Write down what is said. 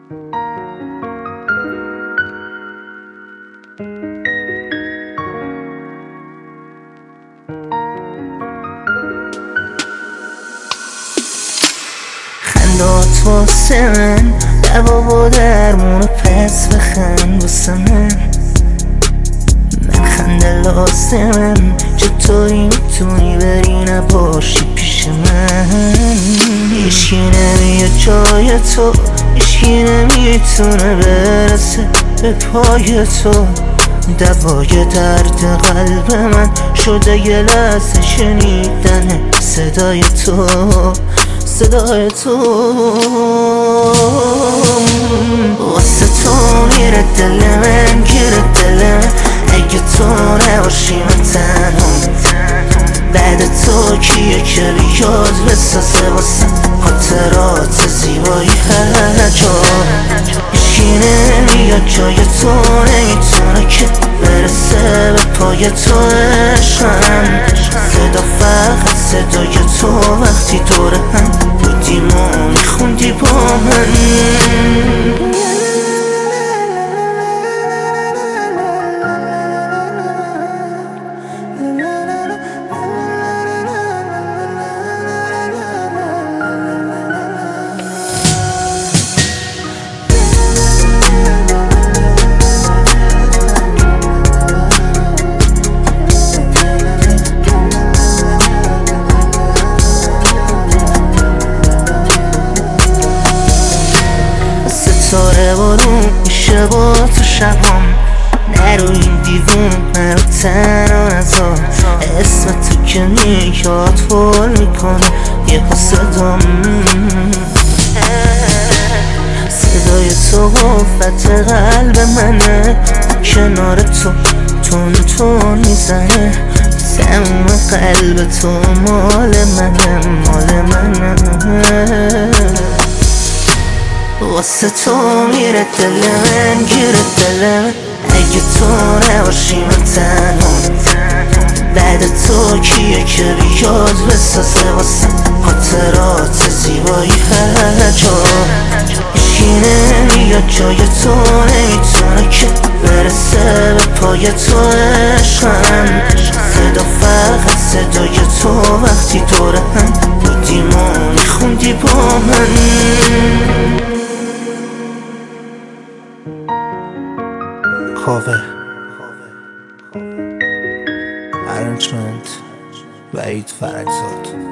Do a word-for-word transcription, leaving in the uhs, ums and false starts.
خندات واسه من دوا و درمون پس بخند واسه من من خنده لازمم چطوری میتونی بری نباشی پیش من هیچکی نمیاد جای تو هیچکی نمیتونه برسه به پای تو دوای درد قلب من شده یه لحظه شنیدن صدای تو صدای تو واسه تو میره دل من گیره دل من اگه تو نباشی من تنها بعد تو کیه که بیاد بسازه واسه خاطرات زیبایی هر جا هیچکی نمیاد جای تو نمیتونه که برسه به پای تو عشقم صدا فقط صدای تو وقتی دور هم بودیم و میخوندی با من ستاره بارون میشه با تو شبام نرو این دیوون منو تنها نذار اسم تو که میاد پر میکنه یه صدام صدای تو قوت قلب منه کنار تو تون تون میزنه تموم قلب تو مال منه مال منه واسه تو میره دل من گیره دل من اگه تو نباشی من تنها بعد تو کیه که بیاد بسازه واسه خاطرات زیبایی هر جا هیچکی نمیاد جای تو نمیتونه که برسه به پای تو عشقم صدا فقط صدای تو وقتی دور هم بودیم و میخوندی با من کاور ارنجمنت وحید فرجزاد